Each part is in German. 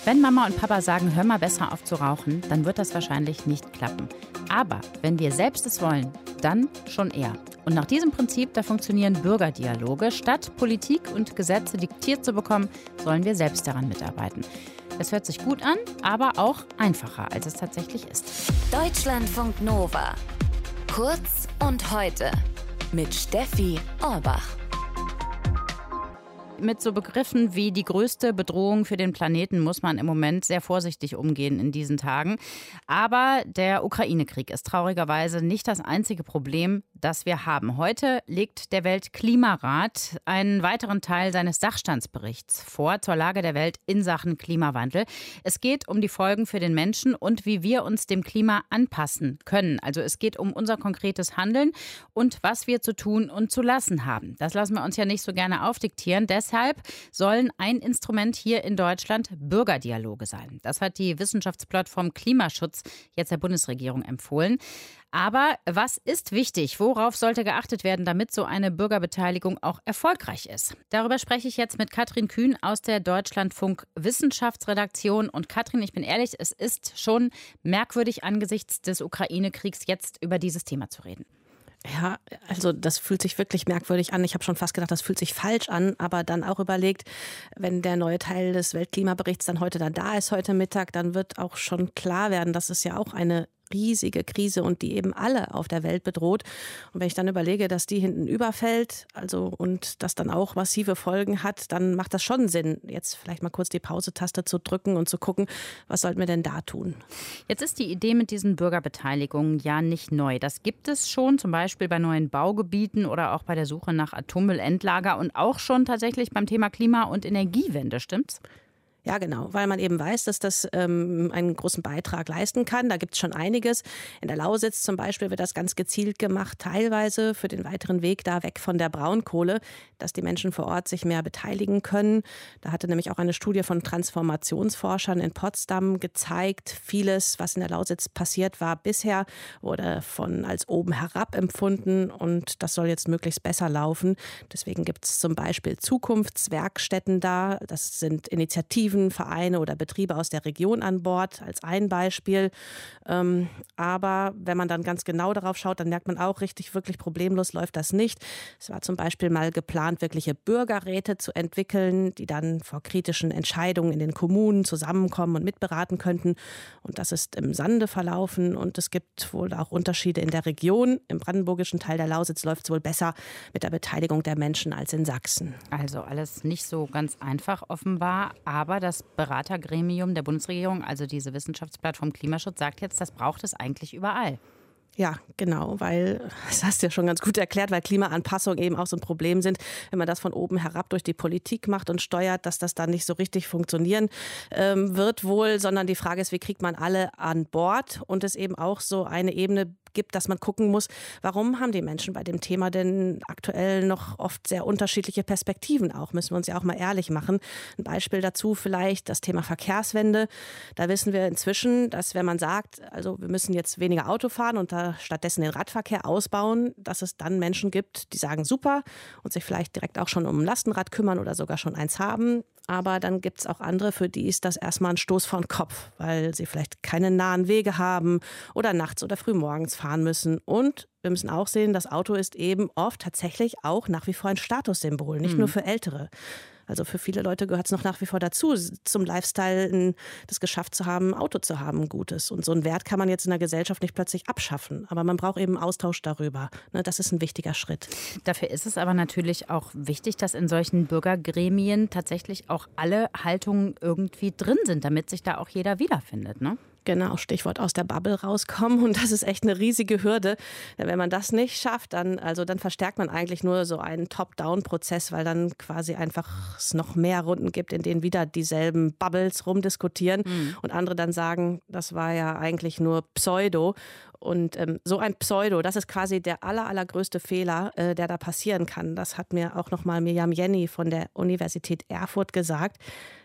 Wenn Mama und Papa sagen, hör mal besser auf zu rauchen, dann wird das wahrscheinlich nicht klappen. Aber wenn wir selbst es wollen, dann schon eher. Und nach diesem Prinzip, da funktionieren Bürgerdialoge. Statt Politik und Gesetze diktiert zu bekommen, sollen wir selbst daran mitarbeiten. Es hört sich gut an, aber auch einfacher, als es tatsächlich ist. Deutschlandfunk Nova. Kurz und heute. Mit Steffi Orbach. Mit so Begriffen wie die größte Bedrohung für den Planeten muss man im Moment sehr vorsichtig umgehen in diesen Tagen. Aber der Ukraine-Krieg ist traurigerweise nicht das einzige Problem, das wir haben. Heute legt der Weltklimarat einen weiteren Teil seines Sachstandsberichts vor zur Lage der Welt in Sachen Klimawandel. Es geht um die Folgen für den Menschen und wie wir uns dem Klima anpassen können. Also es geht um unser konkretes Handeln und was wir zu tun und zu lassen haben. Das lassen wir uns ja nicht so gerne aufdiktieren. Deshalb sollen ein Instrument hier in Deutschland Bürgerdialoge sein. Das hat die Wissenschaftsplattform Klimaschutz jetzt der Bundesregierung empfohlen. Aber was ist wichtig? Worauf sollte geachtet werden, damit so eine Bürgerbeteiligung auch erfolgreich ist? Darüber spreche ich jetzt mit Katrin Kühn aus der Deutschlandfunk Wissenschaftsredaktion. Und Katrin, ich bin ehrlich, es ist schon merkwürdig angesichts des Ukraine-Kriegs jetzt über dieses Thema zu reden. Ja, also das fühlt sich wirklich merkwürdig an. Ich habe schon fast gedacht, das fühlt sich falsch an, aber dann auch überlegt, wenn der neue Teil des Weltklimaberichts dann da ist, heute Mittag, dann wird auch schon klar werden, dass es ja auch eine riesige Krise und die eben alle auf der Welt bedroht. Und wenn ich dann überlege, dass die hinten überfällt, und das dann auch massive Folgen hat, dann macht das schon Sinn, jetzt vielleicht mal kurz die Pause-Taste zu drücken und zu gucken, was sollten wir denn da tun? Jetzt ist die Idee mit diesen Bürgerbeteiligungen ja nicht neu. Das gibt es schon, zum Beispiel bei neuen Baugebieten oder auch bei der Suche nach Atommüllendlager und auch schon tatsächlich beim Thema Klima- und Energiewende, stimmt's? Ja, genau, weil man eben weiß, dass das einen großen Beitrag leisten kann. Da gibt es schon einiges. In der Lausitz zum Beispiel wird das ganz gezielt gemacht, teilweise für den weiteren Weg da weg von der Braunkohle, dass die Menschen vor Ort sich mehr beteiligen können. Da hatte nämlich auch eine Studie von Transformationsforschern in Potsdam gezeigt, vieles, was in der Lausitz passiert war bisher, wurde als oben herab empfunden und das soll jetzt möglichst besser laufen. Deswegen gibt es zum Beispiel Zukunftswerkstätten da. Das sind Initiativen, Vereine oder Betriebe aus der Region an Bord, als ein Beispiel. Aber wenn man dann ganz genau darauf schaut, dann merkt man auch, wirklich problemlos läuft das nicht. Es war zum Beispiel mal geplant, wirkliche Bürgerräte zu entwickeln, die dann vor kritischen Entscheidungen in den Kommunen zusammenkommen und mitberaten könnten. Und das ist im Sande verlaufen und es gibt wohl auch Unterschiede in der Region. Im brandenburgischen Teil der Lausitz läuft es wohl besser mit der Beteiligung der Menschen als in Sachsen. Also alles nicht so ganz einfach offenbar, aber das Beratergremium der Bundesregierung, also diese Wissenschaftsplattform Klimaschutz, sagt jetzt, das braucht es eigentlich überall. Ja, genau, weil, das hast du ja schon ganz gut erklärt, weil Klimaanpassungen eben auch so ein Problem sind, wenn man das von oben herab durch die Politik macht und steuert, dass das dann nicht so richtig funktionieren wird wohl, sondern die Frage ist, wie kriegt man alle an Bord und es eben auch so eine Ebene gibt, dass man gucken muss, warum haben die Menschen bei dem Thema denn aktuell noch oft sehr unterschiedliche Perspektiven auch, müssen wir uns ja auch mal ehrlich machen. Ein Beispiel dazu vielleicht das Thema Verkehrswende. Da wissen wir inzwischen, dass wenn man sagt, also wir müssen jetzt weniger Auto fahren und da stattdessen den Radverkehr ausbauen, dass es dann Menschen gibt, die sagen super und sich vielleicht direkt auch schon um ein Lastenrad kümmern oder sogar schon eins haben. Aber dann gibt es auch andere, für die ist das erstmal ein Stoß vor den Kopf, weil sie vielleicht keine nahen Wege haben oder nachts oder frühmorgens fahren müssen. Und wir müssen auch sehen, das Auto ist eben oft tatsächlich auch nach wie vor ein Statussymbol, nicht nur für Ältere. Also für viele Leute gehört es noch nach wie vor dazu, zum Lifestyle das geschafft zu haben, ein Auto zu haben, ein gutes. Und so einen Wert kann man jetzt in der Gesellschaft nicht plötzlich abschaffen. Aber man braucht eben Austausch darüber. Das ist ein wichtiger Schritt. Dafür ist es aber natürlich auch wichtig, dass in solchen Bürgergremien tatsächlich auch alle Haltungen irgendwie drin sind, damit sich da auch jeder wiederfindet, ne? Genau, Stichwort aus der Bubble rauskommen. Und das ist echt eine riesige Hürde. Wenn man das nicht schafft, dann verstärkt man eigentlich nur so einen Top-Down-Prozess, weil dann quasi einfach es noch mehr Runden gibt, in denen wieder dieselben Bubbles rumdiskutieren und andere dann sagen, das war ja eigentlich nur Pseudo. Und so ein Pseudo, das ist quasi der allergrößte Fehler, der da passieren kann. Das hat mir auch nochmal Mirjam Jenny von der Universität Erfurt gesagt.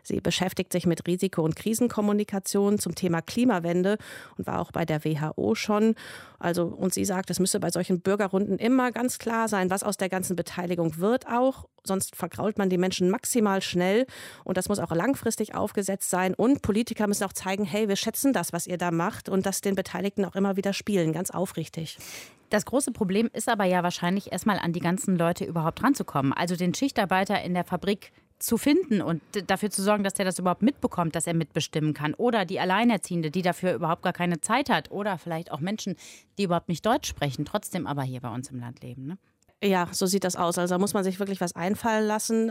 Sie beschäftigt sich mit Risiko- und Krisenkommunikation zum Thema Klimawende und war auch bei der WHO schon. Und sie sagt, es müsse bei solchen Bürgerrunden immer ganz klar sein, was aus der ganzen Beteiligung wird auch. Sonst vergrault man die Menschen maximal schnell. Und das muss auch langfristig aufgesetzt sein. Und Politiker müssen auch zeigen, hey, wir schätzen das, was ihr da macht. Und das den Beteiligten auch immer wieder spielen, ganz aufrichtig. Das große Problem ist aber ja wahrscheinlich erstmal an die ganzen Leute überhaupt ranzukommen. Also den Schichtarbeiter in der Fabrik zu finden und dafür zu sorgen, dass der das überhaupt mitbekommt, dass er mitbestimmen kann. Oder die Alleinerziehende, die dafür überhaupt gar keine Zeit hat. Oder vielleicht auch Menschen, die überhaupt nicht Deutsch sprechen, trotzdem aber hier bei uns im Land leben, ne? Ja, so sieht das aus. Also da muss man sich wirklich was einfallen lassen.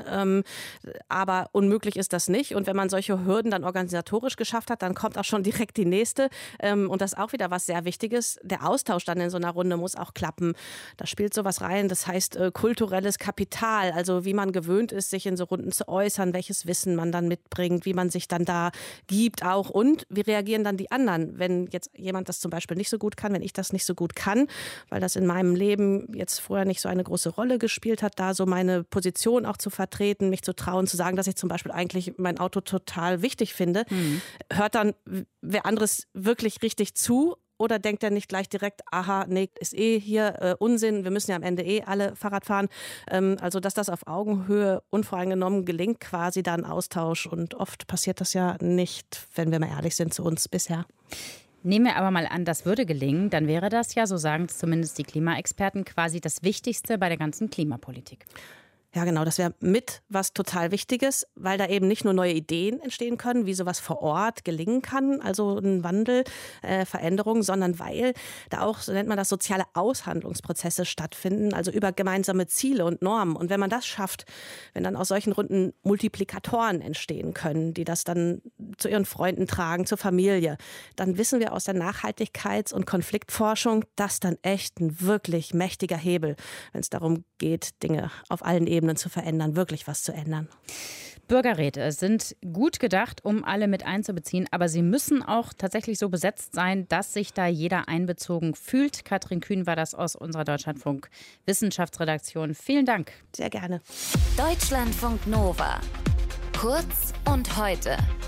Aber unmöglich ist das nicht. Und wenn man solche Hürden dann organisatorisch geschafft hat, dann kommt auch schon direkt die nächste. Und das ist auch wieder was sehr Wichtiges. Der Austausch dann in so einer Runde muss auch klappen. Da spielt sowas rein, das heißt kulturelles Kapital. Also wie man gewöhnt ist, sich in so Runden zu äußern, welches Wissen man dann mitbringt, wie man sich dann da gibt auch. Und wie reagieren dann die anderen, wenn jetzt jemand das zum Beispiel nicht so gut kann, wenn ich das nicht so gut kann, weil das in meinem Leben jetzt vorher nicht so eine große Rolle gespielt hat, da so meine Position auch zu vertreten, mich zu trauen, zu sagen, dass ich zum Beispiel eigentlich mein Auto total wichtig finde. Hört dann wer anderes wirklich richtig zu? Oder denkt er nicht gleich direkt, aha, nee, ist hier Unsinn, wir müssen ja am Ende alle Fahrrad fahren. Also, dass das auf Augenhöhe unvoreingenommen gelingt, quasi da ein Austausch. Und oft passiert das ja nicht, wenn wir mal ehrlich sind, zu uns bisher. Nehmen wir aber mal an, das würde gelingen, dann wäre das ja, so sagen es zumindest die Klimaexperten, quasi das Wichtigste bei der ganzen Klimapolitik. Ja, genau, das wäre mit was total Wichtiges, weil da eben nicht nur neue Ideen entstehen können, wie sowas vor Ort gelingen kann, also ein Wandel, Veränderung, sondern weil da auch, so nennt man das, soziale Aushandlungsprozesse stattfinden, also über gemeinsame Ziele und Normen. Und wenn man das schafft, wenn dann aus solchen Runden Multiplikatoren entstehen können, die das dann zu ihren Freunden tragen, zur Familie, dann wissen wir aus der Nachhaltigkeits- und Konfliktforschung, das dann echt ein wirklich mächtiger Hebel, wenn es darum geht, Dinge auf allen Ebenen zu verändern, wirklich was zu ändern. Bürgerräte sind gut gedacht, um alle mit einzubeziehen, aber sie müssen auch tatsächlich so besetzt sein, dass sich da jeder einbezogen fühlt. Katrin Kühn war das aus unserer Deutschlandfunk Wissenschaftsredaktion. Vielen Dank. Sehr gerne. Deutschlandfunk Nova. Kurz und heute.